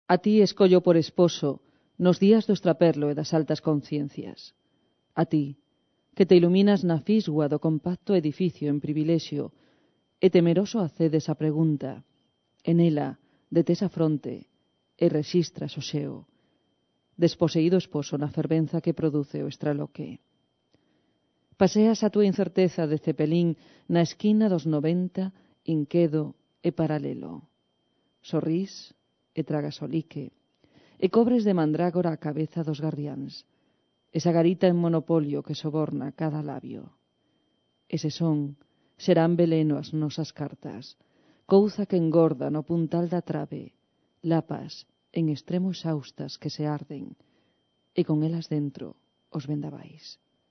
A ti escollo por esposo nos días do extraperlo e das altas conciencias. A ti, que te iluminas na fisgua do compacto edificio en privilexio, e temeroso acedes a pregunta, en ela detes a fronte e rexistras o xeo, desposeído esposo na fervenza que produce o estraloque. Paseas a túa incerteza de cepelín na esquina dos 90, inquedo e paralelo. Sorrís e tragas o lique, e cobres de mandrágora a cabeza dos gardiáns, esa garita en monopolio que soborna cada labio. Ese son serán veleno as nosas cartas, couza que engorda no puntal da trave, lapas en extremo exaustas que se arden, e con elas dentro os vendavais.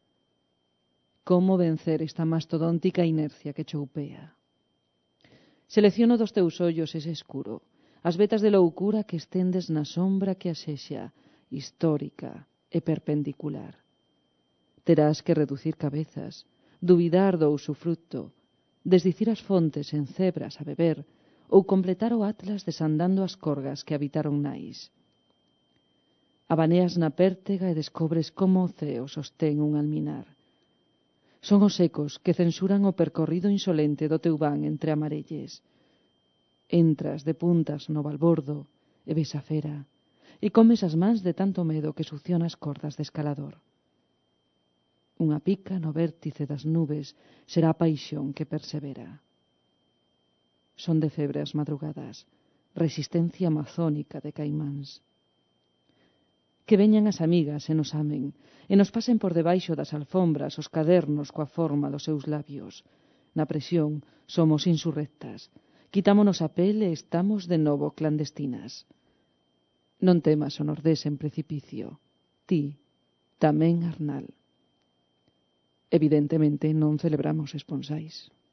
Como vencer esta mastodóntica inercia que choupea? Selecciono dos teus ollos ese escuro, as vetas de loucura que estendes na sombra que asexa, histórica e perpendicular. Terás que reducir cabezas, dubidar do usufructo, desdicir as fontes en cebras a beber ou completar o atlas desandando as corgas que habitaron nais. Abaneas na pértega e descobres como o ceo sostén un alminar. Son os ecos que censuran o percorrido insolente do teu van entre amarelles. Entras de puntas no balbordo e ves a fera, e comes as mans de tanto medo que succiona as cordas de escalador. Unha pica no vértice das nubes será a paixón que persevera. Son de febre as madrugadas, resistencia amazónica de caimáns. Que veñan as amigas e nos amen, e nos pasen por debaixo das alfombras os cadernos coa forma dos seus labios. Na presión somos insurrectas, quitámonos a pele e estamos de novo clandestinas. Non temas o nordés en precipicio, ti, tamén Arnal. Evidentemente non celebramos esponsais.